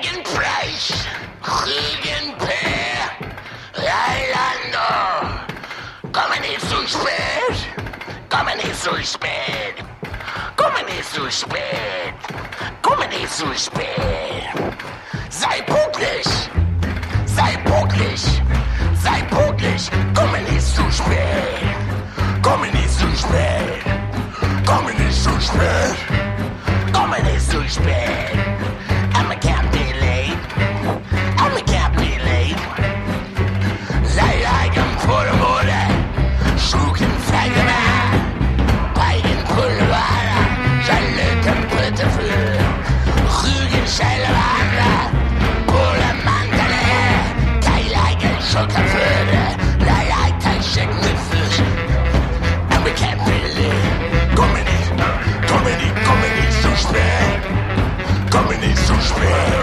Rügenpreis, Rügenpeer, Eilando. Komme nicht zu spät, komme nicht zu spät, komme nicht zu spät, komme nicht zu spät. Sei pünktlich, sei pünktlich, sei pünktlich, komme nicht zu spät, komme nicht zu spät, komme nicht zu spät, komme nicht zu spät. I can't be late, I can't be late. Sei eigen vor der Mode, Schuken Feigemann, Beigen Pulver, Jalücken Britte für, Rügen Schellwander, Bulle Mandele, Keileigen Schockerföde, Leileiter Schicken Fisch. And we can't be late. Komm nicht zu spät, komm nicht zu spät.